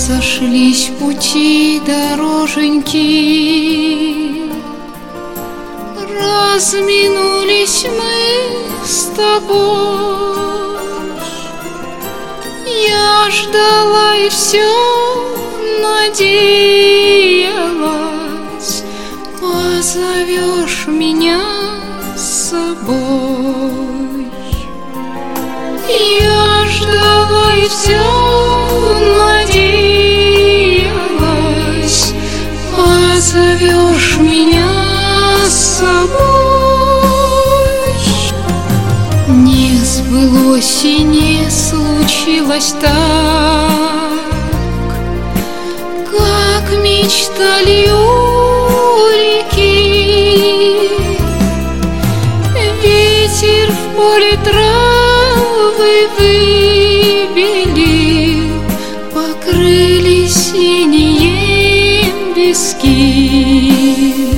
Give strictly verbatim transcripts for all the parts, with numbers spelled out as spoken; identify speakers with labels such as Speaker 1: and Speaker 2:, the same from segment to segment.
Speaker 1: Разошлись пути дороженьки, разминулись мы с тобой. Я ждала и все надеялась, позовешь меня с собой. Я ждала и все надеялась, позовешь меня с собой. Не сбылось и не случилось так, как мечтали у реки. Ветер в поле травы выбелил, покрылись синие пески.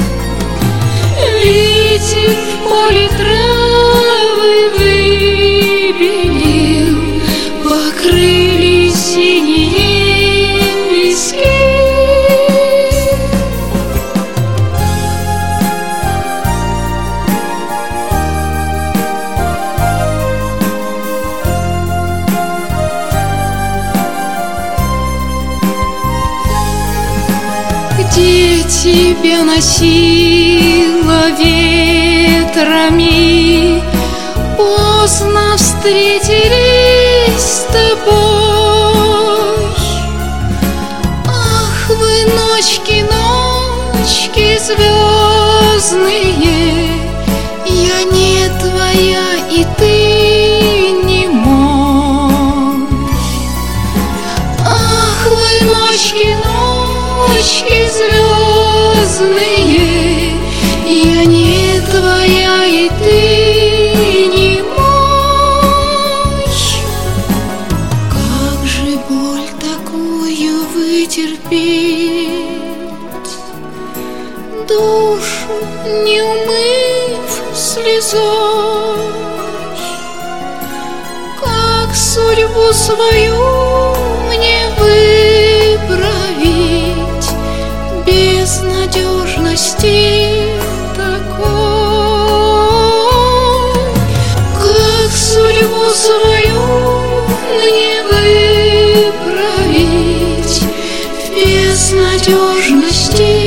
Speaker 1: Ветер в поле травы выбелил, покрылись синие пески. Где тебя носило ветрами, поздно встретились с тобой. Ах, вы ночки, ночки звездные, я не твоя и ты не мой. Ах, вы ночки, ночки звездные, я не твоя и ты не мой. Как же боль такую вытерпеть, душу не умыв слезой? Как судьбу свою мне выправить безнадежности такой? Как судьбу свою мне выправить в безнадежности